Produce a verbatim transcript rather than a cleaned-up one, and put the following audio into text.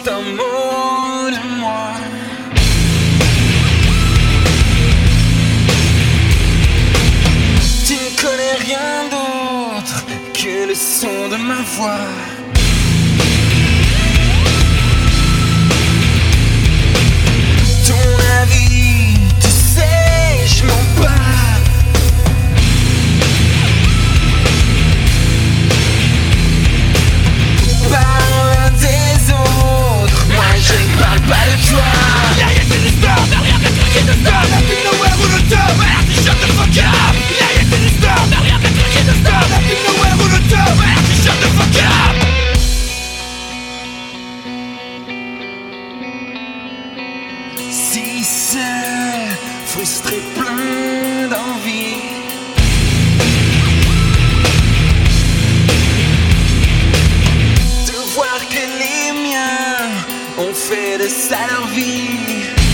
juste un mot de moi. Tu ne connais rien d'autre que le son de ma voix. Ton avis, tu sais, je m'en bats. Parle des autres, moi je ne parle pas de toi. Yeah, yes, it is done. Now we have to click in the stone. I've been nowhere with a dub. I have to shut the fuck up. Yeah, yes, it is done. Now we have to click in the stone. I've been nowhere with a dub. I have to shut the fuck up. Si seul, frustré, plein d'envie, de voir que les miens ont fait de ça leur vie.